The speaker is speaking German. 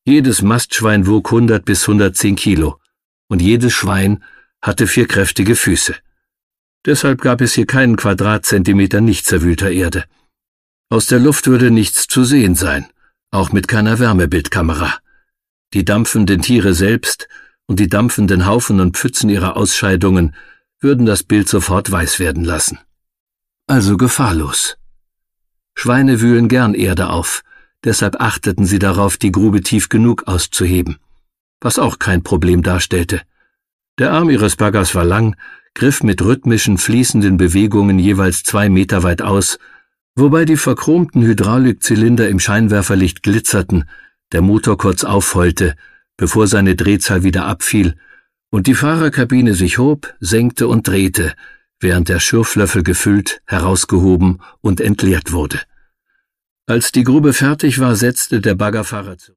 Jedes Mastschwein wog 100 bis 110 Kilo und jedes Schwein hatte 4 kräftige Füße. Deshalb gab es hier keinen Quadratzentimeter nicht zerwühlter Erde. Aus der Luft würde nichts zu sehen sein, auch mit keiner Wärmebildkamera. Die dampfenden Tiere selbst und die dampfenden Haufen und Pfützen ihrer Ausscheidungen würden das Bild sofort weiß werden lassen. Also gefahrlos. Schweine wühlen gern Erde auf, deshalb achteten sie darauf, die Grube tief genug auszuheben, was auch kein Problem darstellte. Der Arm ihres Baggers war lang, griff mit rhythmischen, fließenden Bewegungen jeweils 2 Meter weit aus, wobei die verchromten Hydraulikzylinder im Scheinwerferlicht glitzerten, der Motor kurz aufheulte, bevor seine Drehzahl wieder abfiel und die Fahrerkabine sich hob, senkte und drehte, während der Schürflöffel gefüllt, herausgehoben und entleert wurde. Als die Grube fertig war, setzte der Baggerfahrer zu.